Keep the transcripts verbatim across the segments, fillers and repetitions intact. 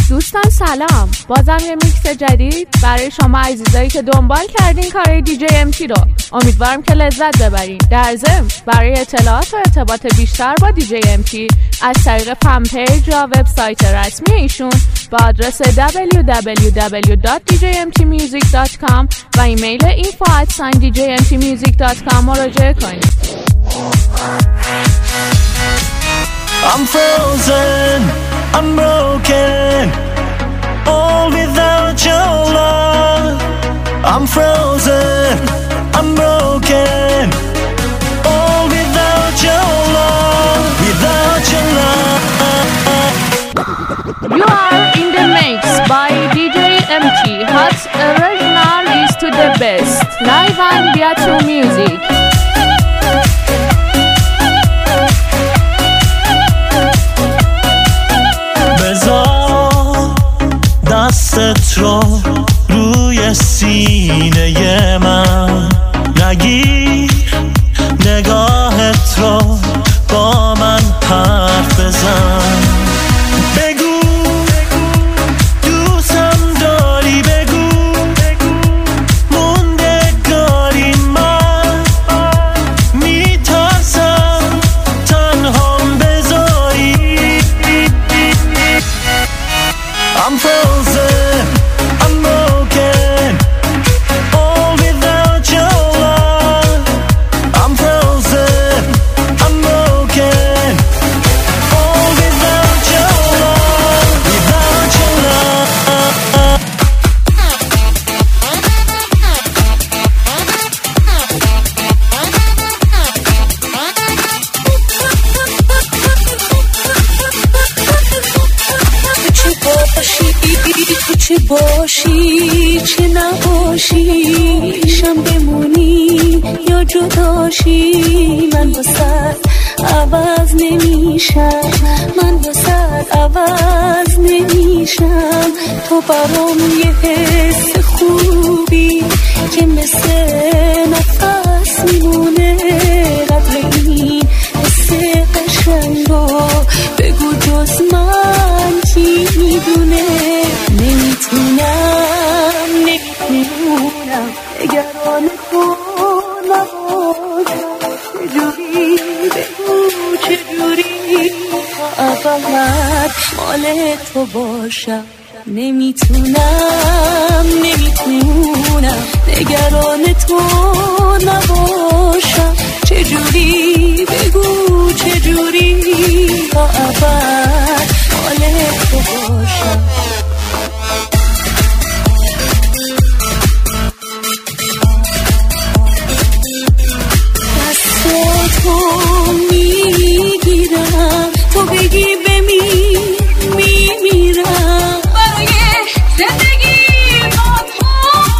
دوستان سلام، بازم یه میکس جدید برای شما عزیزایی که دنبال کردین کارهای دی جی ام تی رو. امیدوارم که لذت ببرین. در ضمن برای اطلاعات و ارتباط بیشتر با دی جی ام تی از طریق فن پیج یا وبسایت رسمی ایشون با آدرس دبلیو دبلیو دبلیو دات دی جی ام تی میوزیک دات کام و ایمیل اینفو ات دی جی ام تی میوزیک دات کام مراجعه کنید. I'm frozen, I'm broken, all without your love. I'm frozen, I'm broken, all without your love, without your love. You are in the mix by دی جی ام تی. Hot original is to the best. Live and Beato music. دستت رو روی سینه من نگیر، نگاهت رو با من حرف بزن. بگو دوستم داری، بگو موندگاری من میترسم تنهام بذاری. I'm frozen, I'm broken, all without your love. I'm frozen, I'm broken, all without your love, without your love. تو چه باشی چه نباشی، پیشم بمونی یا جداشی، من واسه عوض نمیشم، من واسه عوض نمیشم. تو برام یه حس خوبی که مثل نفس میمونه، قدر این حس قشنگو بگو جز من کی میدونه. نمیتونم نمیتونم نگران تو نباشم، چجوری بگو چجوری تا ابد مال تو باشم. نمیتونم نمیتونم نگران تو نباشم، چجوری بگو چجوری تا ابد مال تو باشم. تو میگیرم، تو بگی بمیر میمیرم برای زندگی با تو.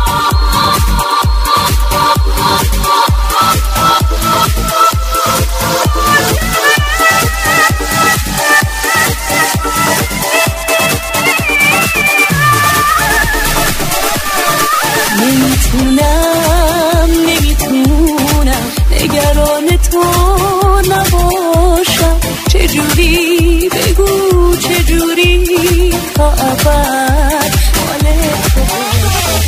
نمیتونم نمیتونم نگران تو نباشم، چجوری بگو چجوری تا ابد مال تو باشم.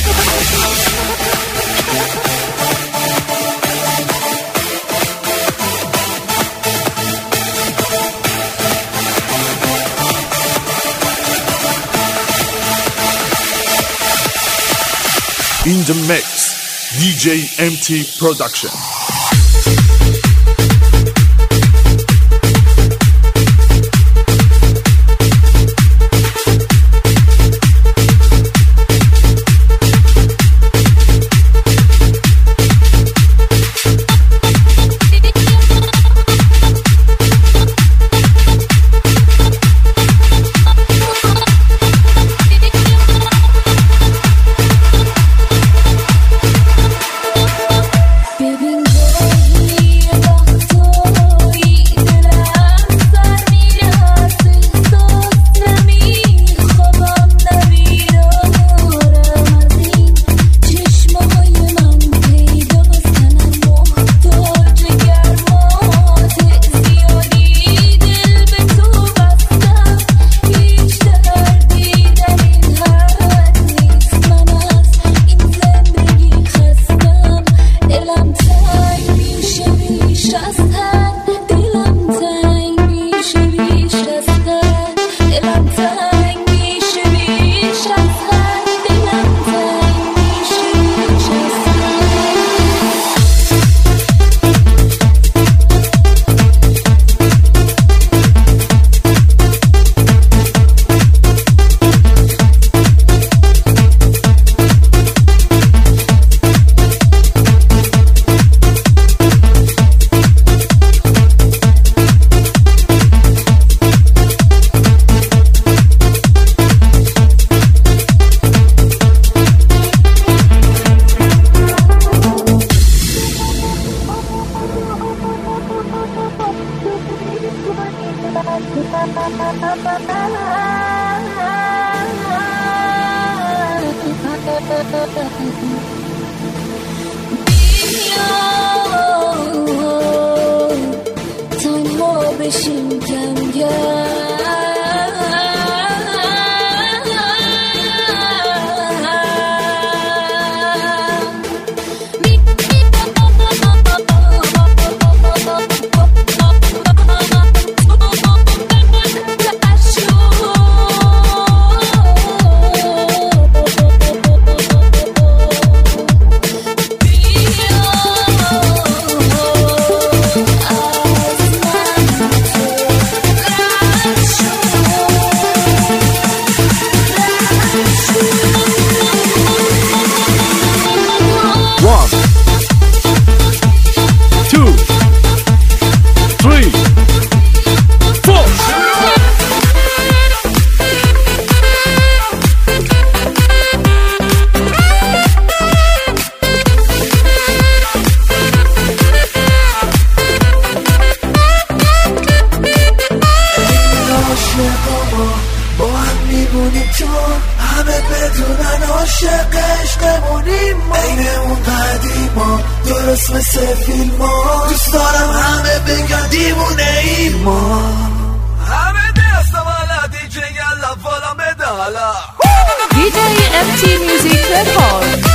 In the mix, دی جی ام تی Production. ببین تنها بشیم کم کم مثل فیلم ها دوست دارم همه بگن دیوونه ای ما همه دست والا دی جی یلا والا مدالا دی جی ام تی میوزیک رکورد.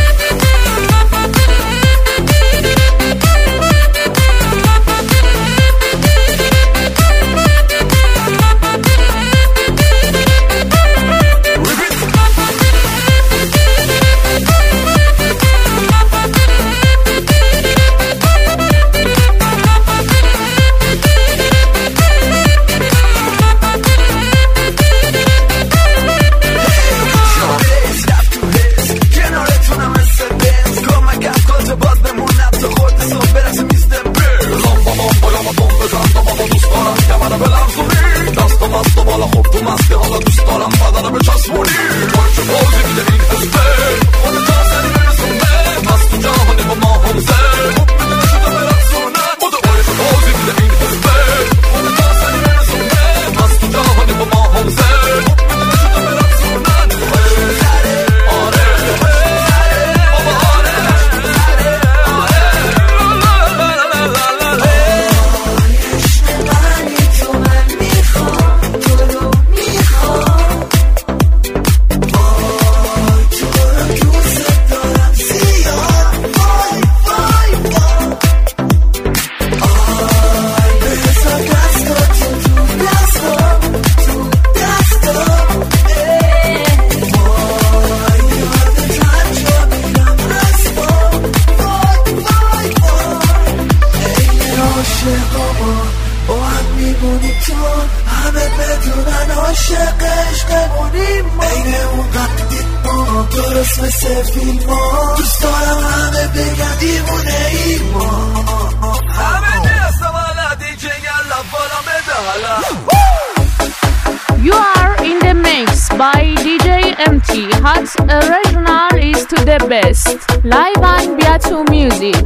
You are in the mix by دی جی ام تی. Hot original is to the best. Live and Beato music.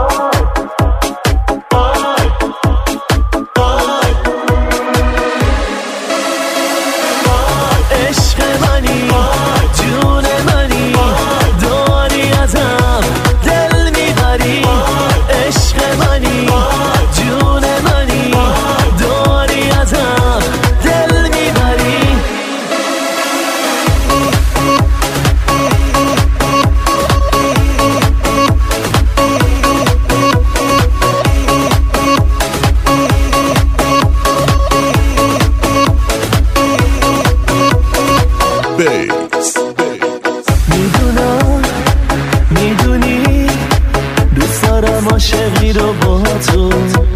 عاشقی رو با تو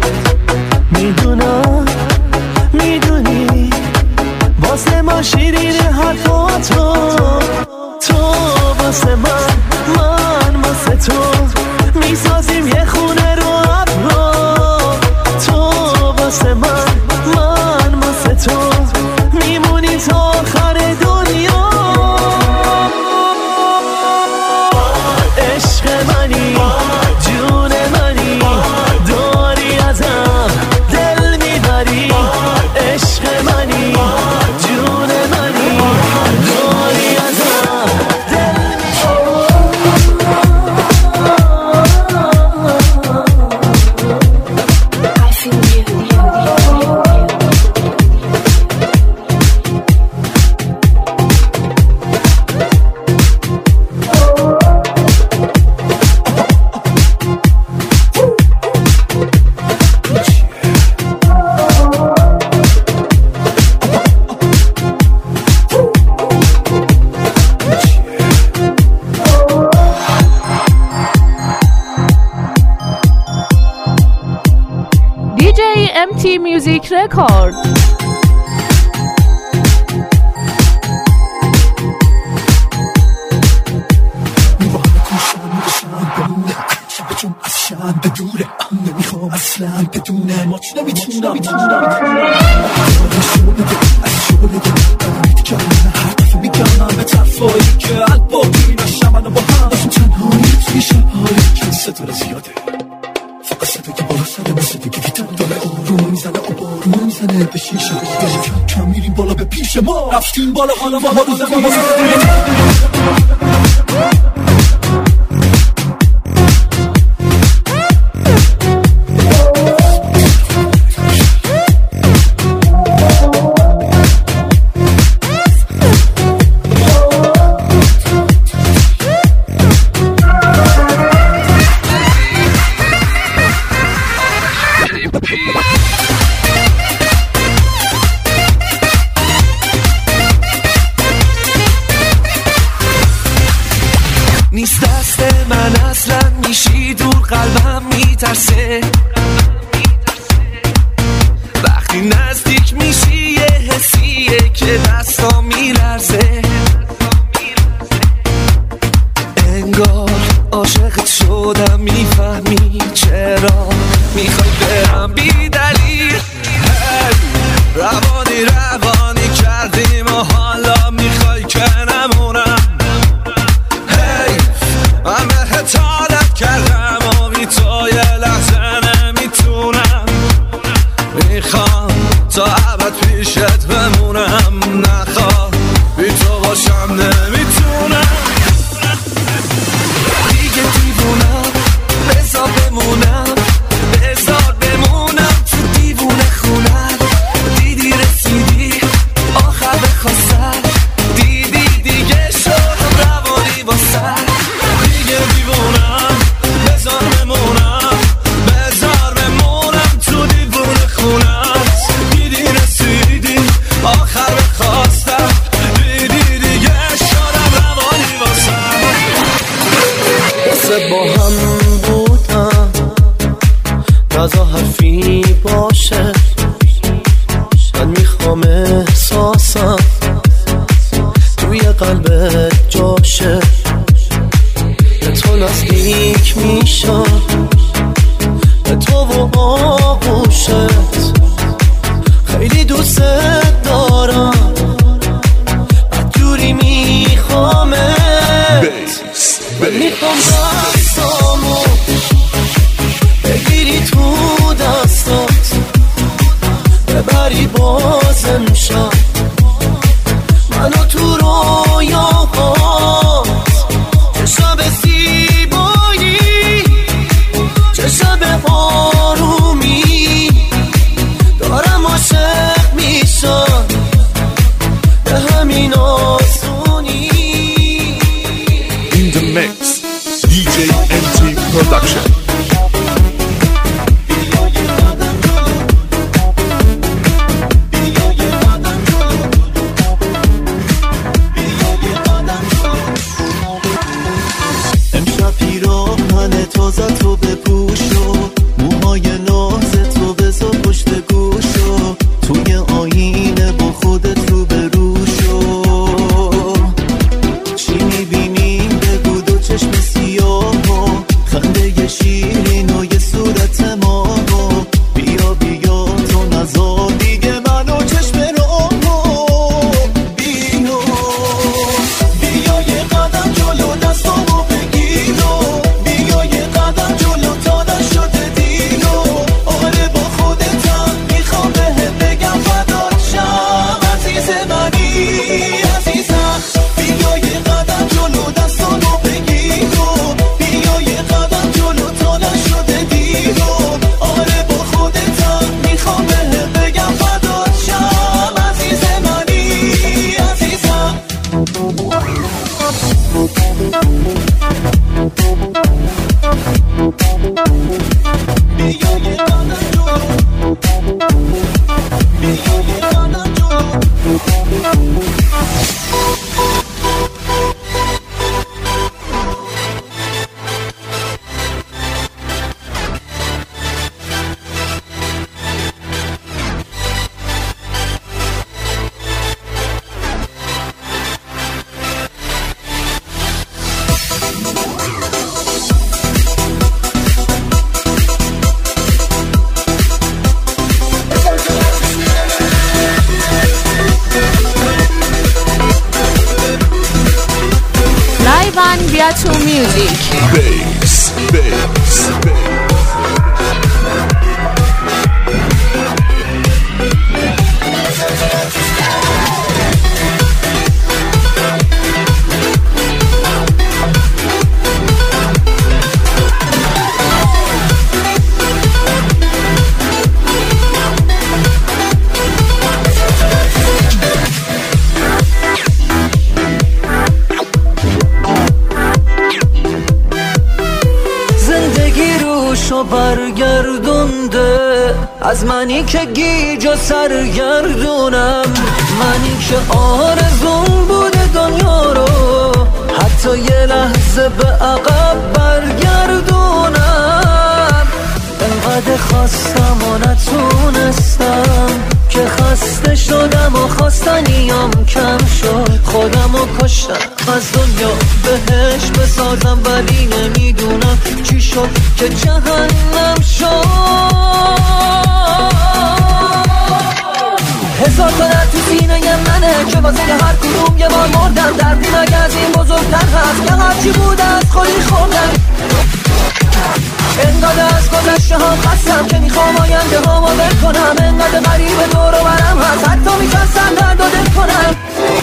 میدونم میدونی واسه ما شیرین حرفاتو تو واسه من من واسه تو میسازیم یه خونه رو ابرو تو واسه من من واسه تو میمونی تا آخر دنیا عشق منی جون منی داری ازم دل میبری تی میوزیک رکورد. چون از شم به دوره نمیخوام اصلا بدونه ماچ نمیتونم از شغل دارید که من هر دفعه میگم به طرفایی که البابی نشم منو با هم داشتم تنهایی توی شبهایی که صدا زیاده فقط صدا که بالا سره مثل دیگه گیتار داره آروم میزنه آروم میزنه به شیشه کم کم میریم بالا به پیش ما رفتیم بالا حالا ما روز ما نیست دست من اصلا میشی دور قلبم میترسه وقتی نزدیک میشی یه حسیه که دستا میلرزه انگار عاشقت شدم میفهمی چرا میخوای برم بی دلیل روانی روانی کردیم و حالا میخوای که نمونم من بهت عادت کردم و بی تو یه لحظه نمیتونم میخوام تا ابد پیشت بمونم نخواه بی تو باشم نمیتونم دیگه دیوونم بذار بمونم بذار بمونم تو دیوونه خونم دیدی رسیدی آخر بخواستم دیدی دیگه شدم روانی باسم دیگه دیوونم بذار بمونم بذار بمونم تو دیوونه خونت دیدی رسیدی آخر بخواستم دیدی دیگه شدم روانی باسم بسه با هم بودم نزا حرفی باشه من میخوام احساسم توی قلبت جاشه به تو نزدیک میشم به تو و آغوشت خیلی دوست دارم بدجوری میخوامت من میخوام دستامو بگیری تو دستات ببری بازم شم منو تو رویاهات چه شب زیبایی چه شب آرومی دارم عاشق میشم به همین آسونی. In the mix دی جی ام تی Production. تازه تو بپوشو موهای ناز تو بذار پشت گوشو توی آینه با خودت رو بروشو چی میبینی بگو دو چشم سیاه خنده یه Yatu Music. Bass, bass, bass. برگردونده از منی که گیج و سرگردونم، منی که آرزون بوده دنیا رو حتی یه لحظه به عقب برگردونم. انقدر خواستم و نتونستم که خسته شدم و خواستنیام کم شد، خودم و کشتم از دنیا بهش بسازم، ولی نمیدونم چی شد که جهنم شد. هزار تا در تو سینه منه که واسه هر کدوم یه بار مردم، دردی مگه از این بزرگتر هست که هرچی بوده از خودی خوردم. انقدر از گذشته هم خستم که میخوام آینده هامو ول کنم، انقدر غریب دور و برم هست حتی میترسم درد و دل کنم.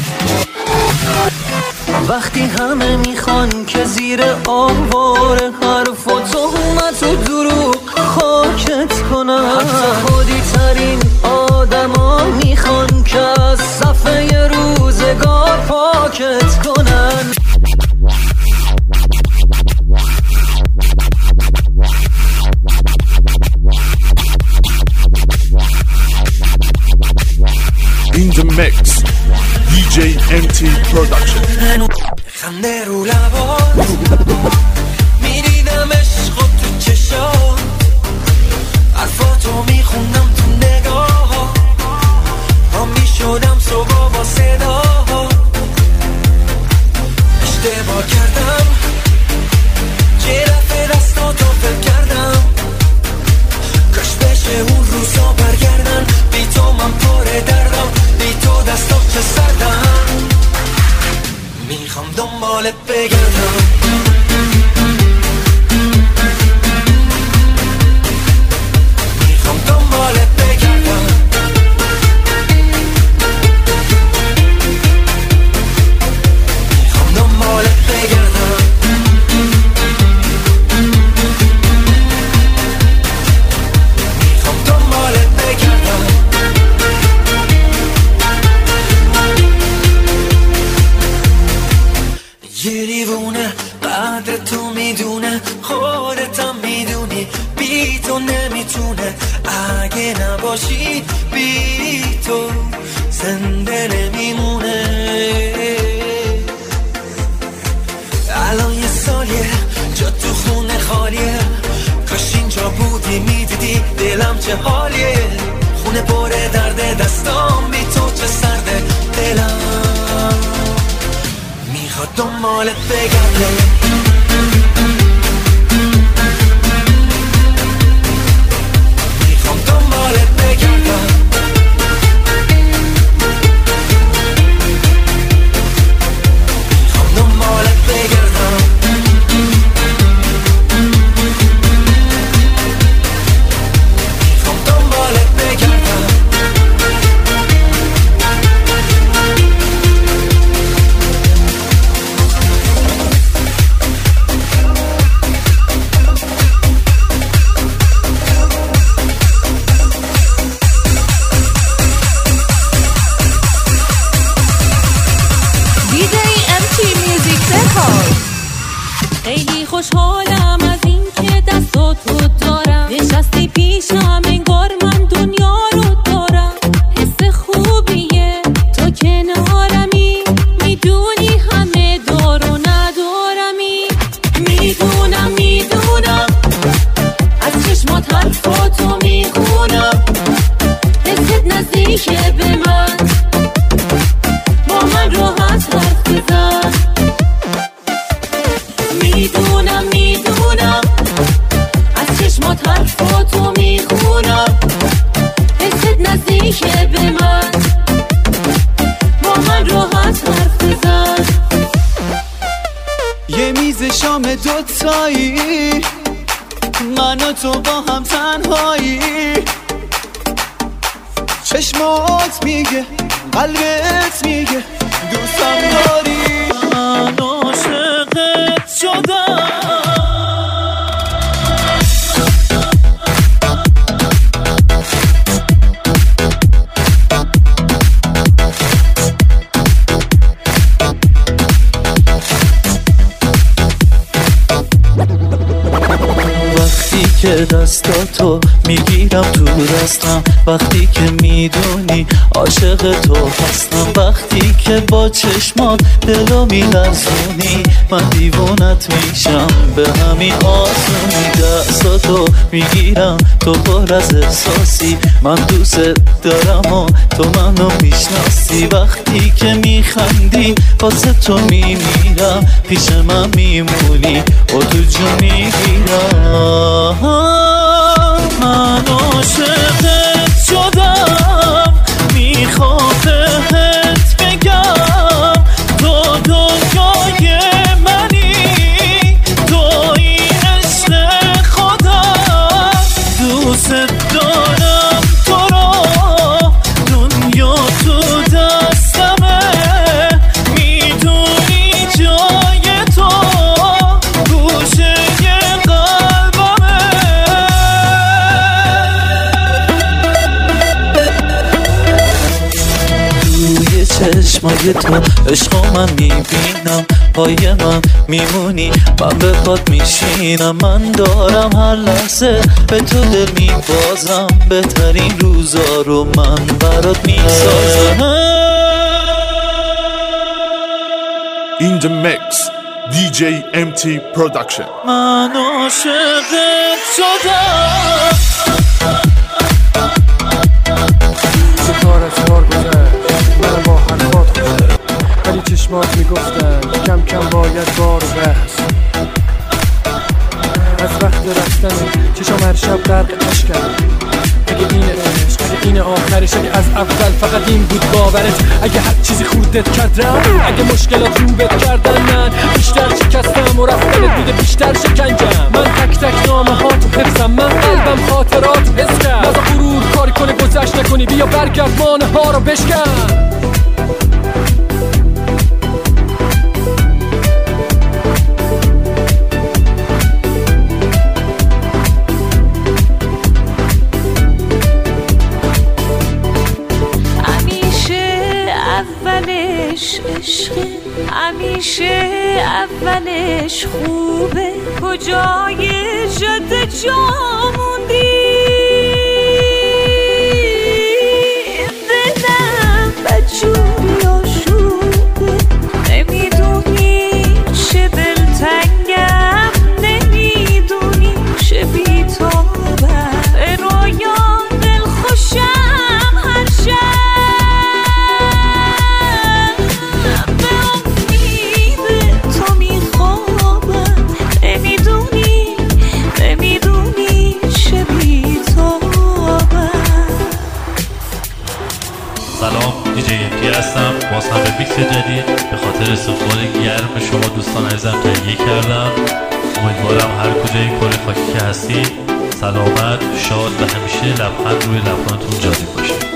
وقتی همه میخوان که زیر آوار حرف و تهمت و دروغ خاکت کنم، حتی خودی ترین آدم ها میخوان که از صفحه روزگار پاکت کنن. In the mix, دی جی ام تی Production. خنده رو لبات میدیدم عشق تو چشات، حرفاتو میخوندم تو نگاه، ما میشدم صبح با صدا. اشتباه کردم چه رفت دستاتو فکر کردم، کاش بشه اون روزا برگردن، بی تو من پاره دردم، بی تو دستا چه سردم، میخوام دنبالت بگردم. میخوام دنبالت بگردم. میخوام دنبالت بگردم. میخوام دنبالت بگردم. یه دیوونه قدر تو میدونه، خودتم میدونی بی تو نمیتونه، اگه نباشی بی تو زنده نمیمونه. الان یه سالیه جا تو خونه خالیه، کاش اینجا بودی میدیدی دلم چه حالیه، خونه پر درد دستام بی تو چه سرده دلم، میخواد دنبالت بگرده. میخوام دنبالت بگردم. میخوام دنبالت بگردم. میخوام دنبالت بگردم. خیلی خوشحالم از این که دستاتو دارم، نشستی پیشم انگار من دنیا رو دارم، حس خوبیه تو کنارمی، میدونی همه دار و ندارمی، میدونم میدونم از چشمات حرفاتو میخونم، حست نزدیکه به من، با من راحت حرف بزن. میدونم میدونم عشق دوتایی، من و تو با هم تنهایی. چشمات میگه قلبت میگه دوستم داری. من عاشقت شدم. که دستاتو میگیرم تو دستم، وقتی که میدونی عاشق تو هستم، وقتی که با چشمات دلو میلرزونی من دیوونت میشم به همین آسونی. دستاتو میگیرم تو پر از احساسی، من دوست دارم و تو منو میشناسی. وقتی که میخندی واسه تو میمیرم، پیش من میمونی و تو جو میگیرم. من عاشقت شدم، میخوام بهت بگم تو دنیای منی، تو این عشق خودم. دوست دارم تو رو، دنیا تو دستمه، میدونی جای تو گوشه چشمای تو عشقو من میبینم، پای من میمونی من به پات میشینم. من دارم هر لحظه به تو دل میبازم، بهترین روزا رو من برات میسازم. In the mix دی جی ام تی Production. من عاشقت شدم. ستاره سوار گذشت من با حرفات خوشه، ولی چشمات میگفتن کم کم باید بار بحث. از وقت رفتن چشم هر شب غرق عشقم. اگه این عشق، اگه این آخرش، اگه از اول فقط این بود باورت، اگه هر چیزی خوردت کردم، اگه مشکلات رو بد کردن، من بیشتر شکستم و رفتنت بوده بیشتر شکنجم. من تک تک نامه ها تو حفظم، من قلبم خاطرات حس کرد. نزا غرور کاری کنه گذشت نکنی، بیا برگرد مانه ها رو بشکن. عشقه همیشه اولش خوبه، کجای جاده جا موندی؟ دلم بدجوری آشوبه، نمیدونی چه دلتنگم، نمیدونی چه بی‌تابم، به رویان دل خوشم هر شب. سلام، دیجی ام تی هستم. باز هم به بیکس جدید به خاطر استقبال گرم شما دوستان عزیزم تهیه کردم. امیدوارم هر کجای کره خاکی که هستی سلامت، شاد و همیشه لبخند روی لبخندتون جاری باشه.